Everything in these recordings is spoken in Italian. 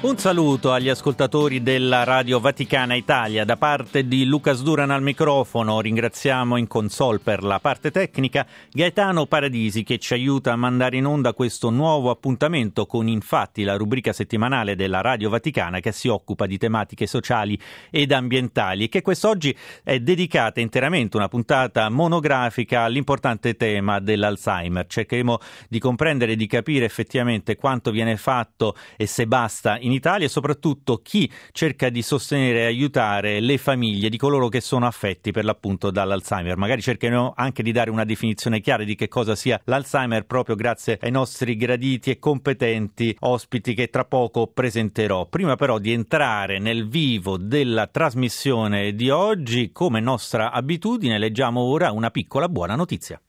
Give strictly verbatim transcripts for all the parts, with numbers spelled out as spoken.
Un saluto agli ascoltatori della Radio Vaticana Italia da parte di Lucas Duran al microfono. Ringraziamo in console per la parte tecnica Gaetano Paradisi che ci aiuta a mandare in onda questo nuovo appuntamento con Infatti, la rubrica settimanale della Radio Vaticana che si occupa di tematiche sociali ed ambientali e che quest'oggi è dedicata interamente una puntata monografica all'importante tema dell'Alzheimer. Cercheremo di comprendere e di capire effettivamente quanto viene fatto e se basta in Italia e soprattutto chi cerca di sostenere e aiutare le famiglie di coloro che sono affetti per l'appunto dall'Alzheimer. Magari cercheremo anche di dare una definizione chiara di che cosa sia l'Alzheimer proprio grazie ai nostri graditi e competenti ospiti che tra poco presenterò. Prima però di entrare nel vivo della trasmissione di oggi, come nostra abitudine, leggiamo ora una piccola buona notizia.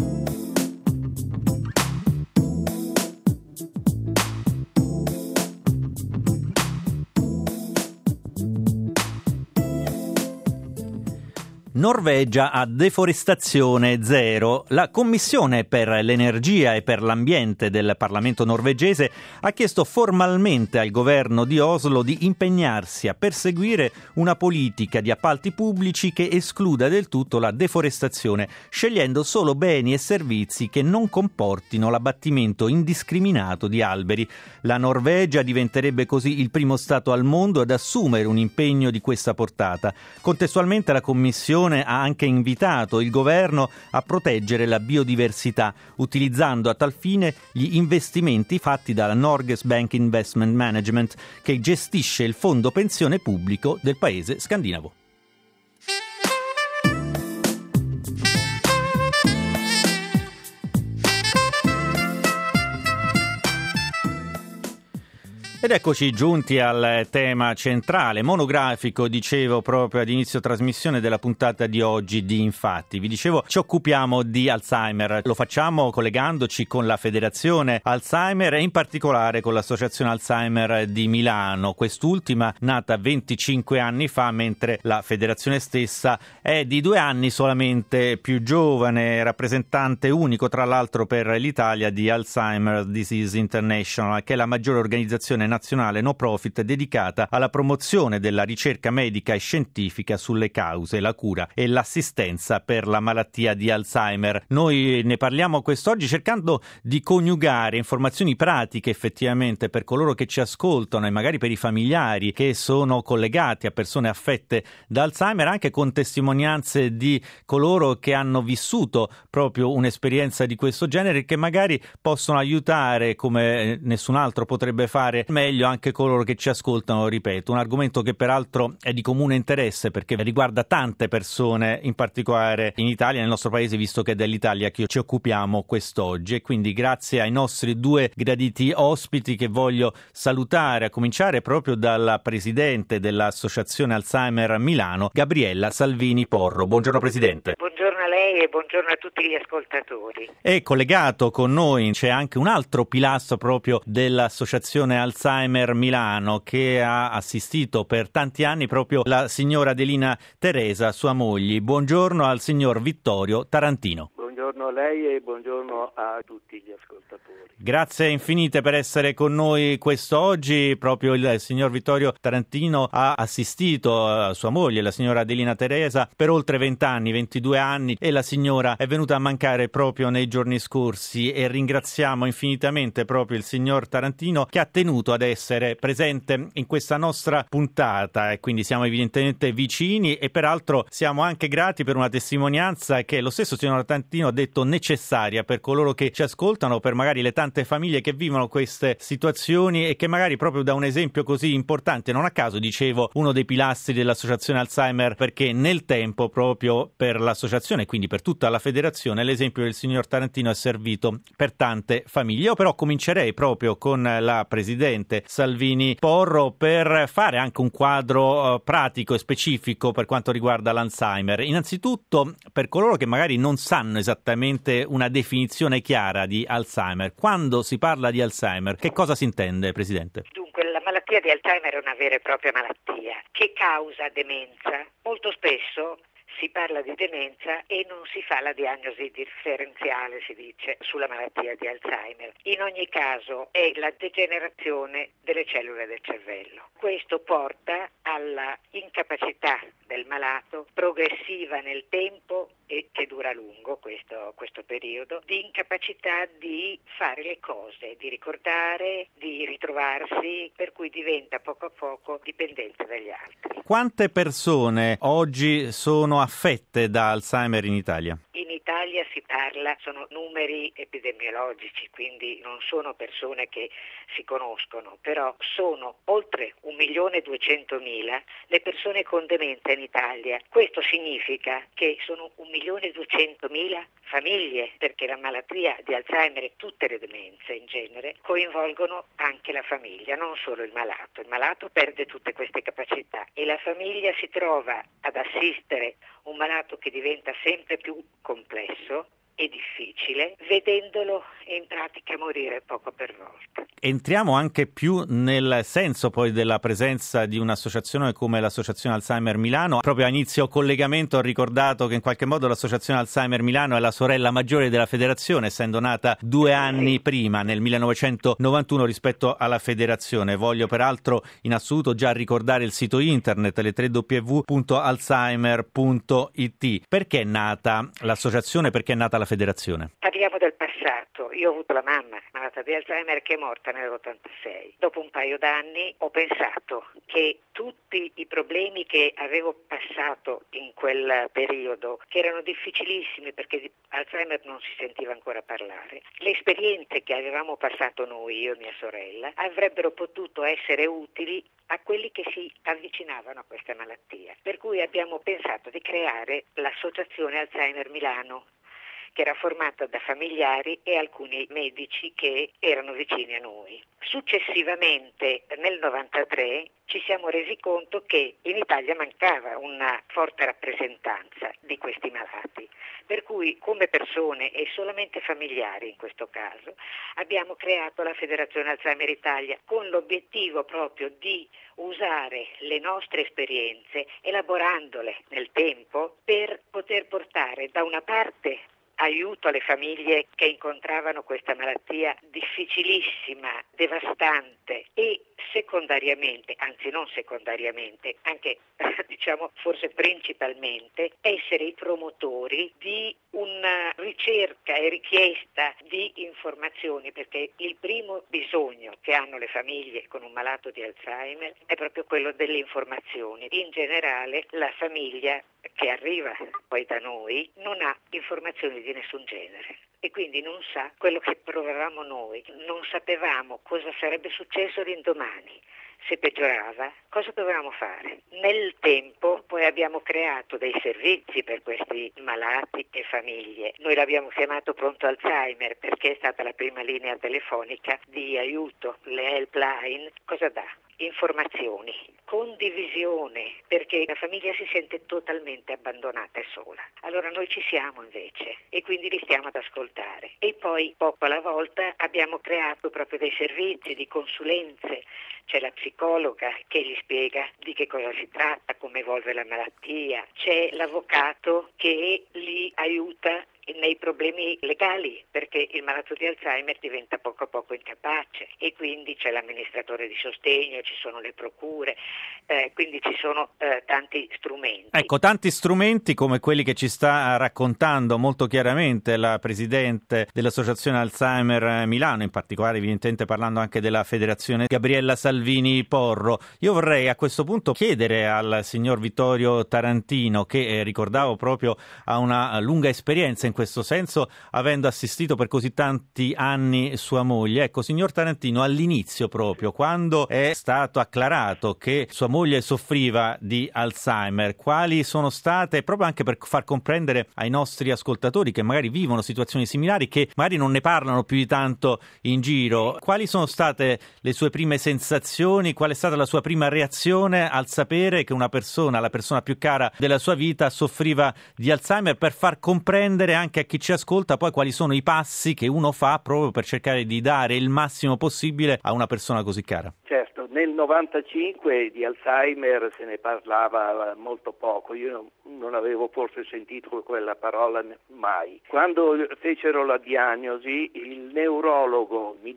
Norvegia a deforestazione zero. La Commissione per l'Energia e per l'Ambiente del Parlamento norvegese ha chiesto formalmente al governo di Oslo di impegnarsi a perseguire una politica di appalti pubblici che escluda del tutto la deforestazione, scegliendo solo beni e servizi che non comportino l'abbattimento indiscriminato di alberi. La Norvegia diventerebbe così il primo Stato al mondo ad assumere un impegno di questa portata. Contestualmente la Commissione ha anche invitato il governo a proteggere la biodiversità, utilizzando a tal fine gli investimenti fatti dalla Norges Bank Investment Management, che gestisce il fondo pensione pubblico del paese scandinavo. Ed eccoci giunti al tema centrale, monografico, dicevo proprio ad inizio trasmissione della puntata di oggi di Infatti. Vi dicevo, ci occupiamo di Alzheimer, lo facciamo collegandoci con la Federazione Alzheimer e in particolare con l'Associazione Alzheimer di Milano, quest'ultima nata venticinque anni fa, mentre la federazione stessa è di due anni solamente più giovane, rappresentante unico tra l'altro per l'Italia di Alzheimer's Disease International, che è la maggiore organizzazione nazionale no profit dedicata alla promozione della ricerca medica e scientifica sulle cause, la cura e l'assistenza per la malattia di Alzheimer. Noi ne parliamo quest'oggi cercando di coniugare informazioni pratiche effettivamente per coloro che ci ascoltano e magari per i familiari che sono collegati a persone affette da Alzheimer, anche con testimonianze di coloro che hanno vissuto proprio un'esperienza di questo genere e che magari possono aiutare come nessun altro potrebbe fare meglio anche coloro che ci ascoltano, ripeto, un argomento che peraltro è di comune interesse perché riguarda tante persone, in particolare in Italia, nel nostro paese, visto che è dell'Italia che ci occupiamo quest'oggi. E quindi grazie ai nostri due graditi ospiti che voglio salutare, a cominciare proprio dalla presidente dell'Associazione Alzheimer Milano, Gabriella Salvini Porro. Buongiorno Presidente. Buongiorno a lei e buongiorno a tutti gli ascoltatori. E collegato con noi c'è anche un altro pilastro proprio dell'Associazione Alzheimer Milano che ha assistito per tanti anni proprio la signora Adelina Teresa, sua moglie. Buongiorno al signor Vittorio Tarantino. Buongiorno a lei e buongiorno a tutti gli ascoltatori. Grazie infinite per essere con noi quest'oggi. Proprio il signor Vittorio Tarantino ha assistito a sua moglie, la signora Adelina Teresa, per oltre venti anni, ventidue anni, e la signora è venuta a mancare proprio nei giorni scorsi e ringraziamo infinitamente proprio il signor Tarantino che ha tenuto ad essere presente in questa nostra puntata e quindi siamo evidentemente vicini e peraltro siamo anche grati per una testimonianza che lo stesso signor Tarantino ha detto necessaria per coloro che ci ascoltano, per magari le tante famiglie che vivono queste situazioni e che magari proprio da un esempio così importante, non a caso dicevo uno dei pilastri dell'Associazione Alzheimer, perché nel tempo proprio per l'associazione e quindi per tutta la federazione l'esempio del signor Tarantino è servito per tante famiglie. Io però comincerei proprio con la presidente Salvini Porro per fare anche un quadro uh, pratico e specifico per quanto riguarda l'Alzheimer. Innanzitutto per coloro che magari non sanno esattamente una definizione chiara di Alzheimer, quando si parla di Alzheimer che cosa si intende, Presidente? Dunque la malattia di Alzheimer è una vera e propria malattia che causa demenza. Molto spesso si parla di demenza e non si fa la diagnosi differenziale, si dice, sulla malattia di Alzheimer. In ogni caso è la degenerazione delle cellule del cervello. Questo porta alla incapacità del malato, progressiva nel tempo e che dura a lungo questo, questo periodo, di incapacità di fare le cose, di ricordare, di ritrovarsi, per cui diventa poco a poco dipendente dagli altri. Quante persone oggi sono affette da Alzheimer in Italia? In Italia si parla, sono numeri epidemiologici, quindi non sono persone che si conoscono, però sono oltre un milione e duecentomila le persone con demenza in Italia. Questo significa che sono un milione e duecentomila famiglie, perché la malattia di Alzheimer e tutte le demenze in genere coinvolgono anche la famiglia, non solo il malato. Il malato perde tutte queste capacità e la famiglia si trova ad assistere un malato che diventa sempre più complesso e difficile, vedendolo in pratica morire poco per volta. Entriamo anche più nel senso poi della presenza di un'associazione come l'Associazione Alzheimer Milano. Proprio a inizio collegamento ho ricordato che in qualche modo l'Associazione Alzheimer Milano è la sorella maggiore della federazione, essendo nata due anni sì. prima, nel millenovecentonovantuno, rispetto alla federazione. Voglio peraltro in assoluto già ricordare il sito internet, le tre w w w punto alzheimer punto i t. Perché è nata l'associazione, perché è nata la federazione? Parliamo del passato. Io ho avuto la mamma malata di Alzheimer che è morta nell'ottantasei. Dopo un paio d'anni ho pensato che tutti i problemi che avevo passato in quel periodo, che erano difficilissimi perché di Alzheimer non si sentiva ancora parlare, le esperienze che avevamo passato noi, io e mia sorella, avrebbero potuto essere utili a quelli che si avvicinavano a questa malattia. Per cui abbiamo pensato di creare l'Associazione Alzheimer Milano, che era formata da familiari e alcuni medici che erano vicini a noi. Successivamente, nel novantatré, ci siamo resi conto che in Italia mancava una forte rappresentanza di questi malati, per cui come persone e solamente familiari in questo caso abbiamo creato la Federazione Alzheimer Italia con l'obiettivo proprio di usare le nostre esperienze, elaborandole nel tempo, per poter portare da una parte aiuto alle famiglie che incontravano questa malattia difficilissima, devastante, e secondariamente, anzi non secondariamente, anche diciamo forse principalmente, essere i promotori di una ricerca e richiesta di informazioni, perché il primo bisogno che hanno le famiglie con un malato di Alzheimer è proprio quello delle informazioni. In generale la famiglia che arriva poi da noi non ha informazioni di nessun genere e quindi non sa quello che provavamo noi, non sapevamo cosa sarebbe successo l'indomani. Se peggiorava, cosa dovevamo fare? Nel tempo poi abbiamo creato dei servizi per questi malati e famiglie. Noi l'abbiamo chiamato Pronto Alzheimer perché è stata la prima linea telefonica di aiuto, le helpline. Cosa dà? Informazioni, condivisione, perché la famiglia si sente totalmente abbandonata e sola. Allora noi ci siamo invece e quindi li stiamo ad ascoltare. E poi poco alla volta abbiamo creato proprio dei servizi di consulenze. C'è la psicologa che gli spiega di che cosa si tratta, come evolve la malattia, c'è l'avvocato che li aiuta nei problemi legali, perché il malato di Alzheimer diventa poco a poco incapace e quindi c'è l'amministratore di sostegno, ci sono le procure, eh, quindi ci sono eh, tanti strumenti. Ecco, tanti strumenti come quelli che ci sta raccontando molto chiaramente la Presidente dell'Associazione Alzheimer Milano, in particolare evidentemente parlando anche della Federazione, Gabriella Salvini Porro. Io vorrei a questo punto chiedere al signor Vittorio Tarantino, che eh, ricordavo proprio ha una lunga esperienza in questo senso, avendo assistito per così tanti anni sua moglie. Ecco, signor Tarantino, all'inizio proprio, quando è stato acclarato che sua moglie soffriva di Alzheimer, quali sono state, proprio anche per far comprendere ai nostri ascoltatori che magari vivono situazioni similari, che magari non ne parlano più di tanto in giro, quali sono state le sue prime sensazioni, qual è stata la sua prima reazione al sapere che una persona, la persona più cara della sua vita, soffriva di Alzheimer, per far comprendere anche a chi ci ascolta poi quali sono i passi che uno fa proprio per cercare di dare il massimo possibile a una persona così cara? Certo, nel novantacinque di Alzheimer se ne parlava molto poco, io non avevo forse sentito quella parola mai. Quando fecero la diagnosi, il neurologo mi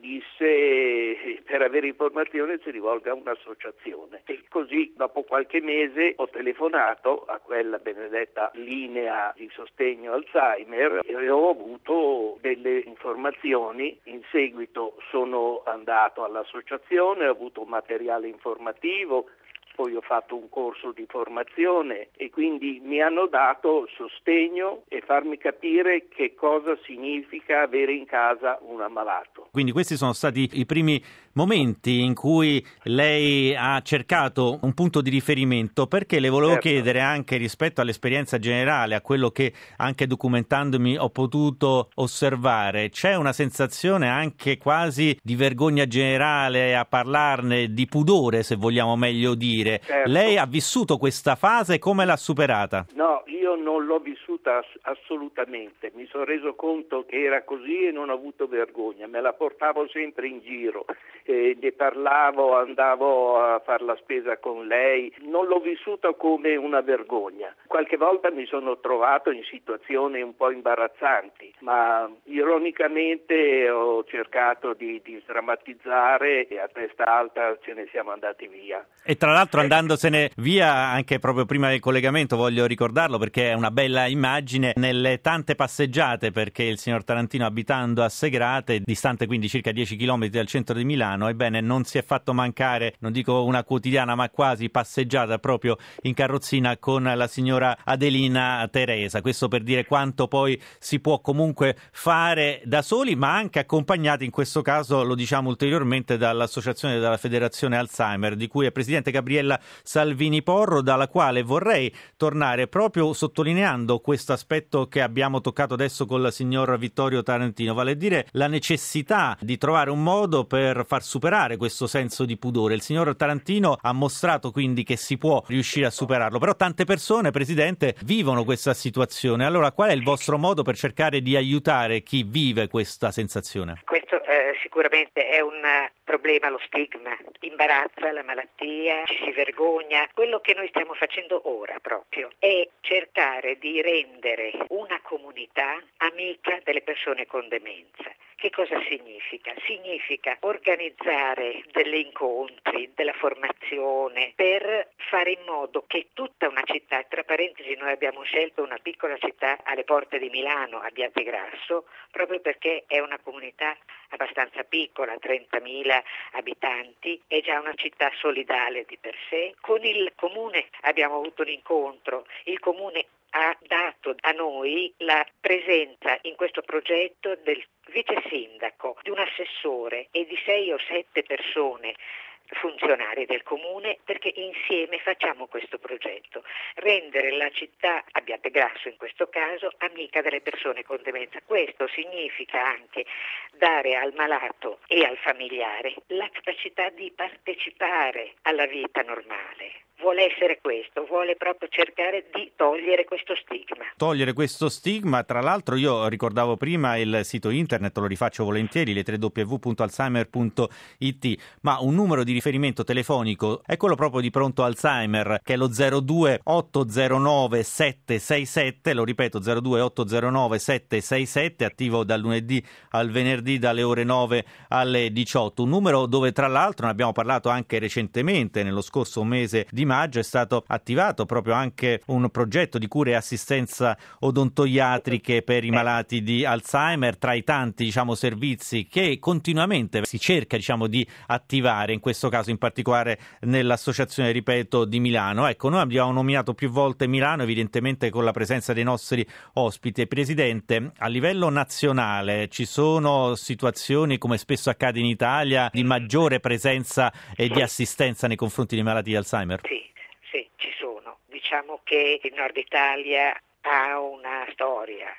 disse per avere informazioni si rivolga a un'associazione, e così dopo qualche mese ho telefonato a quella benedetta linea di sostegno Alzheimer e ho avuto delle informazioni. In seguito sono andato all'associazione, ho avuto materiale informativo, poi ho fatto un corso di formazione e quindi mi hanno dato sostegno e farmi capire che cosa significa avere in casa un ammalato. Quindi questi sono stati i primi momenti in cui lei ha cercato un punto di riferimento, perché le volevo certo. chiedere anche rispetto all'esperienza generale, a quello che anche documentandomi ho potuto osservare, c'è una sensazione anche quasi di vergogna generale a parlarne, di pudore se vogliamo meglio dire. Certo. Lei ha vissuto questa fase, come l'ha superata? No, io non l'ho vissuta ass- assolutamente, mi sono reso conto che era così e non ho avuto vergogna, me la portavo sempre in giro. Eh, ne parlavo, andavo a fare la spesa con lei, non l'ho vissuta come una vergogna. Qualche volta mi sono trovato in situazioni un po' imbarazzanti, ma ironicamente ho cercato di, di sdrammatizzare e a testa alta ce ne siamo andati via. E tra l'altro andandosene via anche proprio prima del collegamento, voglio ricordarlo perché è una bella immagine, nelle tante passeggiate, perché il signor Tarantino, abitando a Segrate, distante quindi circa dieci chilometri dal centro di Milano, ebbene non si è fatto mancare, non dico una quotidiana ma quasi passeggiata proprio in carrozzina con la signora Adelina Teresa. Questo per dire quanto poi si può comunque fare da soli, ma anche accompagnati, in questo caso lo diciamo ulteriormente, dall'associazione della Federazione Alzheimer, di cui è presidente Gabriella Salvini Porro, dalla quale vorrei tornare proprio sottolineando questo aspetto che abbiamo toccato adesso col signor Vittorio Tarantino, vale a dire la necessità di trovare un modo per far superare questo senso di pudore. Il signor Tarantino ha mostrato quindi che si può riuscire a superarlo, però tante persone, Presidente, vivono questa situazione. Allora qual è il vostro modo per cercare di aiutare chi vive questa sensazione? Questo eh, sicuramente è un problema, lo stigma, imbarazza la malattia, ci si vergogna. Quello che noi stiamo facendo ora proprio è cercare di rendere una comunità amica delle persone con demenza. Che cosa significa? Significa organizzare degli incontri, della formazione per fare in modo che tutta una città, tra parentesi noi abbiamo scelto una piccola città alle porte di Milano, Abbiategrasso, proprio perché è una comunità abbastanza piccola, trentamila abitanti, è già una città solidale di per sé. Con il comune abbiamo avuto un incontro, il comune ha dato a noi la presenza in questo progetto del vice sindaco, di un assessore e di sei o sette persone funzionari del comune, perché insieme facciamo questo progetto, rendere la città, Abbiategrasso in questo caso, amica delle persone con demenza. Questo significa anche dare al malato e al familiare la capacità di partecipare alla vita normale. Vuole essere questo, vuole proprio cercare di togliere questo stigma. Togliere questo stigma, tra l'altro io ricordavo prima il sito internet, lo rifaccio volentieri, le w w w punto alzheimer punto i t, ma un numero di riferimento telefonico è quello proprio di Pronto Alzheimer, che è lo zero due otto zero nove sette sei sette, lo ripeto zero due otto zero nove sette sei sette, attivo dal lunedì al venerdì dalle ore nove alle diciotto, un numero dove tra l'altro ne abbiamo parlato anche recentemente, nello scorso mese di maggio è stato attivato proprio anche un progetto di cure e assistenza odontoiatriche per i malati di Alzheimer, tra i tanti diciamo servizi che continuamente si cerca diciamo di attivare, in questo caso in particolare nell'associazione, ripeto, di Milano. Ecco, noi abbiamo nominato più volte Milano, evidentemente con la presenza dei nostri ospiti. Presidente, a livello nazionale ci sono situazioni, come spesso accade in Italia, di maggiore presenza e di assistenza nei confronti dei malati di Alzheimer? Sì. Sì, ci sono. Diciamo che il Nord Italia ha una storia,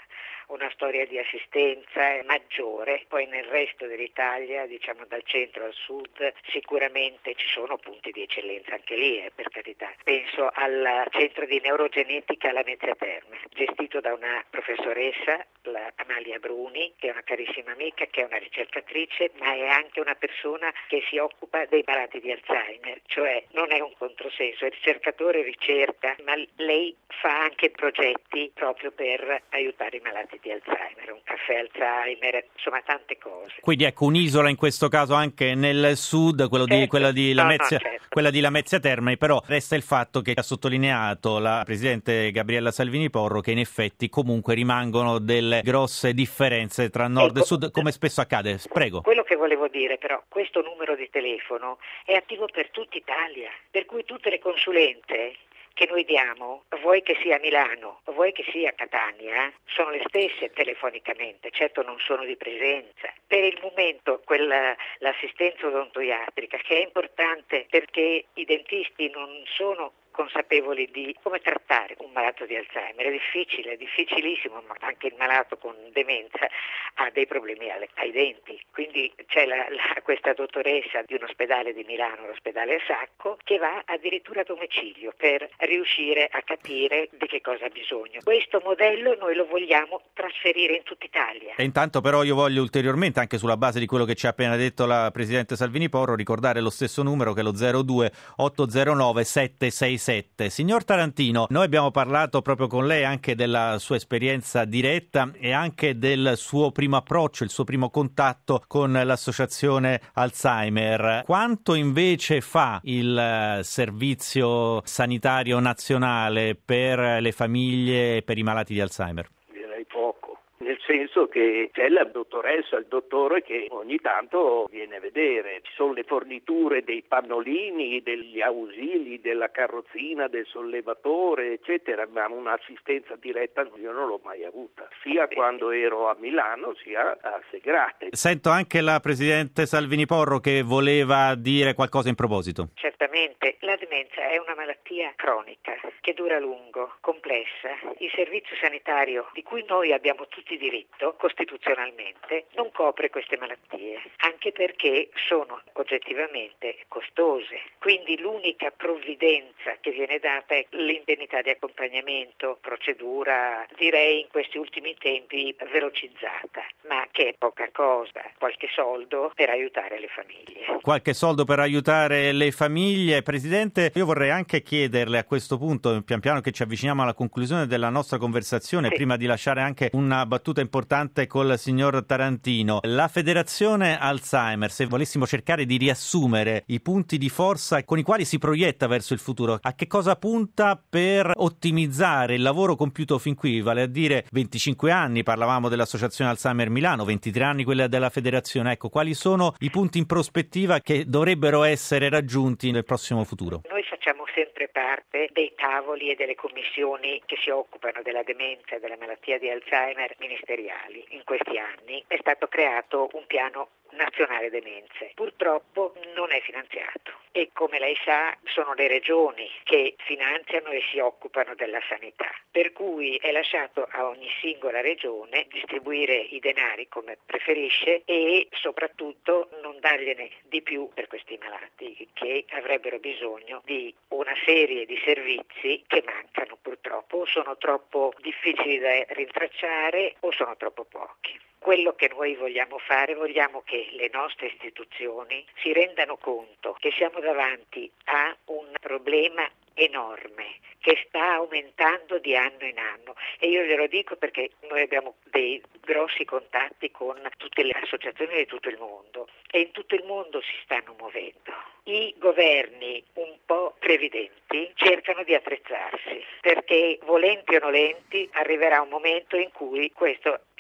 una storia di assistenza maggiore. Poi nel resto dell'Italia, diciamo dal centro al sud, sicuramente ci sono punti di eccellenza anche lì, eh, per carità. Penso al centro di neurogenetica Lamezia Terme, gestito da una professoressa, la Amalia Bruni, che è una carissima amica, che è una ricercatrice, ma è anche una persona che si occupa dei malati di Alzheimer, cioè non è un controsenso, è ricercatore, ricerca, ma lei fa anche progetti proprio per aiutare i malati di Alzheimer, un caffè Alzheimer, insomma tante cose. Quindi ecco, un'isola in questo caso anche nel sud, quello certo. di, quella, di Lamezia, no, no, certo. quella di Lamezia Terme, però resta il fatto che ha sottolineato la Presidente Gabriella Salvini Porro che in effetti comunque rimangono delle grosse differenze tra nord ecco, e sud, come spesso accade. Prego. Quello che volevo dire però, questo numero di telefono è attivo per tutta Italia, per cui tutte le consulenze che noi diamo, vuoi che sia a Milano, vuoi che sia a Catania, sono le stesse telefonicamente, certo non sono di presenza. Per il momento quella, l'assistenza odontoiatrica, che è importante perché i dentisti non sono consapevoli di come trattare un malato di Alzheimer, è difficile, è difficilissimo, ma anche il malato con demenza ha dei problemi alle, ai denti, quindi c'è la, la, questa dottoressa di un ospedale di Milano, l'ospedale Sacco, che va addirittura a domicilio per riuscire a capire di che cosa ha bisogno. Questo modello noi lo vogliamo trasferire in tutta Italia. E intanto però io voglio ulteriormente, anche sulla base di quello che ci ha appena detto la Presidente Salvini Porro, ricordare lo stesso numero che è lo zero due otto zero nove sette sei sette. Signor Tarantino, noi abbiamo parlato proprio con lei anche della sua esperienza diretta e anche del suo primo approccio, il suo primo contatto con l'associazione Alzheimer. Quanto invece fa il Servizio Sanitario Nazionale per le famiglie e per i malati di Alzheimer? Direi poco. Nel senso che c'è la dottoressa, il dottore che ogni tanto viene a vedere, ci sono le forniture dei pannolini, degli ausili, della carrozzina, del sollevatore, eccetera, ma un'assistenza diretta io non l'ho mai avuta, sia quando ero a Milano sia a Segrate. Sento anche la Presidente Salvini Porro che voleva dire qualcosa in proposito. Certamente, la demenza è una malattia cronica che dura a lungo, complessa. Il servizio sanitario di cui noi abbiamo tutti diritto costituzionalmente non copre queste malattie, anche perché sono oggettivamente costose. Quindi l'unica provvidenza che viene data è l'indennità di accompagnamento, procedura direi in questi ultimi tempi velocizzata, ma che è poca cosa, qualche soldo per aiutare le famiglie. Qualche soldo per aiutare le famiglie. Presidente, io vorrei anche chiederle a questo punto, pian piano che ci avviciniamo alla conclusione della nostra conversazione, sì. Prima di lasciare anche una battuta importante col signor Tarantino, la Federazione Alzheimer, se volessimo cercare di riassumere i punti di forza con i quali si proietta verso il futuro, a che cosa punta per ottimizzare il lavoro compiuto fin qui, vale a dire venticinque anni, parlavamo dell'Associazione Alzheimer Milano, ventitré anni quella della Federazione, ecco, quali sono i punti in prospettiva che dovrebbero essere raggiunti nel prossimo futuro? Noi facciamo sempre parte dei tavoli e delle commissioni che si occupano della demenza e della malattia di Alzheimer ministeriali. In questi anni è stato creato un piano nazionale demenze. Purtroppo non è finanziato e come lei sa sono le regioni che finanziano e si occupano della sanità, per cui è lasciato a ogni singola regione distribuire i denari come preferisce e soprattutto non dargliene di più per questi malati che avrebbero bisogno di una serie di servizi che mancano purtroppo, o sono troppo difficili da rintracciare o sono troppo pochi. Quello che noi vogliamo fare, vogliamo che le nostre istituzioni si rendano conto che siamo davanti a un problema enorme che sta aumentando di anno in anno e io glielo dico perché noi abbiamo dei grossi contatti con tutte le associazioni di tutto il mondo e in tutto il mondo si stanno muovendo. I governi un po' previdenti cercano di attrezzarsi perché volenti o nolenti arriverà un momento in cui questo è un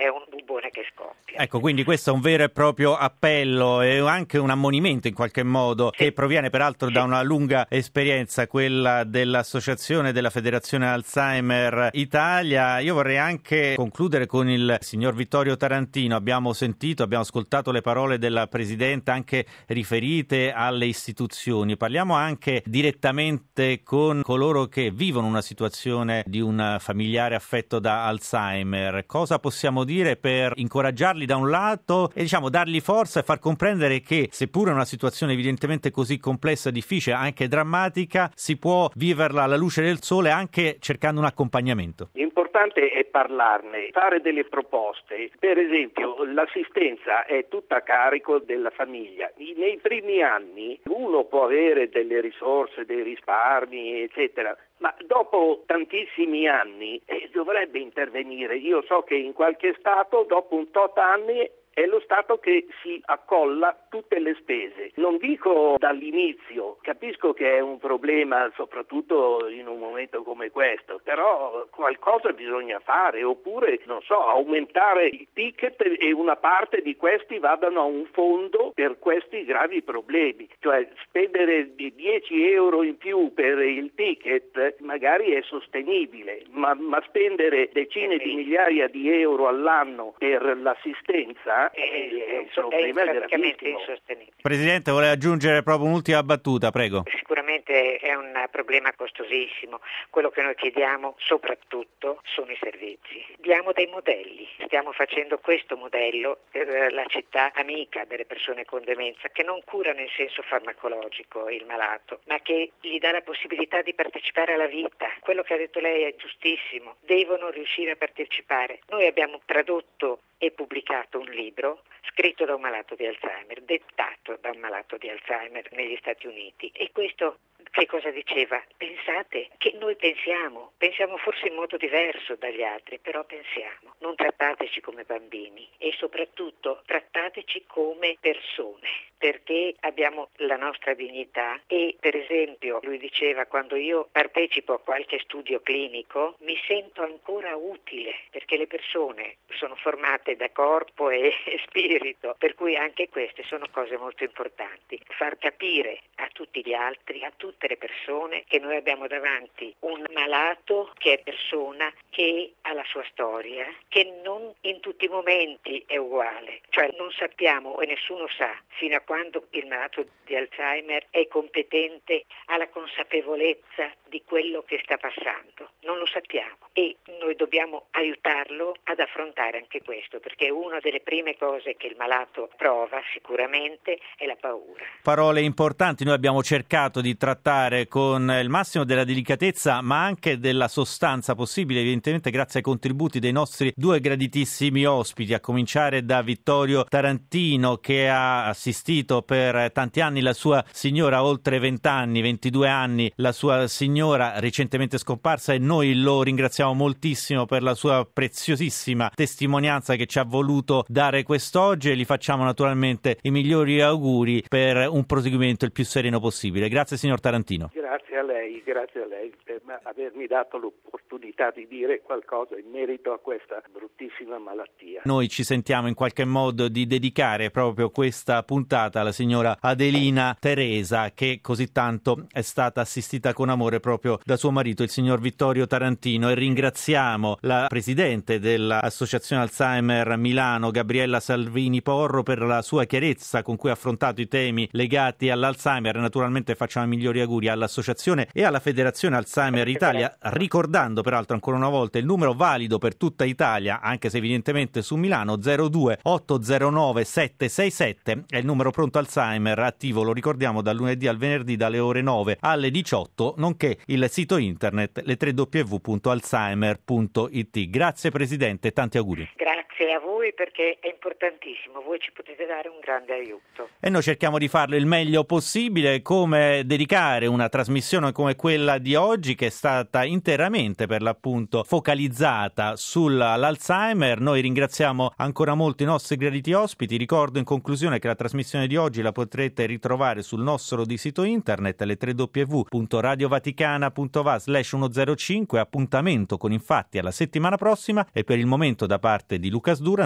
buone che scoppiano. Ecco, quindi questo è un vero e proprio appello e anche un ammonimento in qualche modo, sì, che proviene peraltro sì. da una lunga esperienza, quella dell'Associazione della Federazione Alzheimer Italia. Io vorrei anche concludere con il signor Vittorio Tarantino. Abbiamo sentito, abbiamo ascoltato le parole della Presidente anche riferite alle istituzioni. Parliamo anche direttamente con coloro che vivono una situazione di un familiare affetto da Alzheimer. Cosa possiamo dire per incoraggiarli da un lato e diciamo dargli forza e far comprendere che seppure è una situazione evidentemente così complessa, difficile, anche drammatica, si può viverla alla luce del sole anche cercando un accompagnamento? L'importante è parlarne, fare delle proposte. Per esempio, l'assistenza è tutta a carico della famiglia. Nei primi anni uno può avere delle risorse, dei risparmi, eccetera, ma dopo tantissimi anni eh, dovrebbe intervenire. Io so che in qualche stato, dopo un tot anni, è lo Stato che si accolla tutte le spese. Non dico dall'inizio, capisco che è un problema soprattutto in un momento come questo, però qualcosa bisogna fare, oppure, non so, aumentare i ticket e una parte di questi vadano a un fondo per questi gravi problemi. Cioè spendere di dieci euro in più per il ticket magari è sostenibile, ma, ma spendere decine di migliaia di euro all'anno per l'assistenza è, è un problema praticamente insostenibile. Presidente, vuole aggiungere proprio un'ultima battuta, prego. Sicuramente è un problema costosissimo. Quello che noi chiediamo soprattutto sono i servizi. Diamo dei modelli. Stiamo facendo questo modello per la città amica delle persone con demenza, che non cura nel senso farmacologico il malato, ma che gli dà la possibilità di partecipare alla vita. Quello che ha detto lei è giustissimo. Devono riuscire a partecipare. Noi abbiamo tradotto e pubblicato un libro scritto da un malato di Alzheimer, dettato da un malato di Alzheimer negli Stati Uniti. E questo che cosa diceva? Pensate che noi pensiamo, pensiamo forse in modo diverso dagli altri, però pensiamo. Non trattateci come bambini e soprattutto trattateci come persone, perché abbiamo la nostra dignità e, per esempio, lui diceva, quando io partecipo a qualche studio clinico mi sento ancora utile, perché le persone sono formate da corpo e spirito, per cui anche queste sono cose molto importanti. Far capire a tutti gli altri, a tutte le persone, che noi abbiamo davanti un malato che è persona, che ha la sua storia, che non in tutti i momenti è uguale, cioè non sappiamo e nessuno sa fino a quando il malato di Alzheimer è competente, ha la consapevolezza di quello che sta passando, non lo sappiamo e noi dobbiamo aiutarlo ad affrontare anche questo, perché una delle prime cose che il malato prova sicuramente è la paura. Parole importanti, noi abbiamo cercato di trattare con il massimo della delicatezza ma anche della sostanza possibile, evidentemente grazie ai contributi dei nostri due graditissimi ospiti, a cominciare da Vittorio Tarantino, che ha assistito per tanti anni la sua signora, oltre vent'anni, ventidue anni, la sua signora recentemente scomparsa, e noi lo ringraziamo moltissimo per la sua preziosissima testimonianza che ci ha voluto dare quest'oggi e gli facciamo naturalmente i migliori auguri per un proseguimento il più sereno possibile. Grazie signor Tarantino. Grazie a lei, grazie a lei per avermi dato l'opportunità di dire qualcosa in merito a questa bruttissima malattia. Noi ci sentiamo in qualche modo di dedicare proprio questa puntata alla signora Adelina Teresa, che così tanto è stata assistita con amore proprio da suo marito, il signor Vittorio Tarantino, e ringraziamo la presidente dell'Associazione Alzheimer Milano, Gabriella Salvini Porro, per la sua chiarezza con cui ha affrontato i temi legati all'Alzheimer. Naturalmente facciamo i migliori auguri all'associazione e alla Federazione Alzheimer Italia, ricordando peraltro ancora una volta il numero valido per tutta Italia, anche se evidentemente su Milano, zero due otto zero nove sette sei sette, è il numero pronto Alzheimer attivo, lo ricordiamo, dal lunedì al venerdì dalle ore nove alle diciotto, nonché il sito internet le tre w w w punto alzheimer punto i t. Grazie Presidente, tanti auguri. Grazie a voi, perché è importantissimo, voi ci potete dare un grande aiuto. E noi cerchiamo di farlo il meglio possibile, come dedicare una trasmissione come quella di oggi, che è stata interamente per l'appunto focalizzata sull'Alzheimer. Noi ringraziamo ancora molto i nostri graditi ospiti. Ricordo in conclusione che la trasmissione di oggi la potrete ritrovare sul nostro di sito internet, le tre w w w punto radiovaticana punto va slash centocinque. Appuntamento con Infatti alla settimana prossima, e per il momento da parte di Luca Sdura noi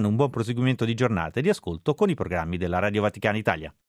un buon proseguimento di giornata e di ascolto con i programmi della Radio Vaticana Italia.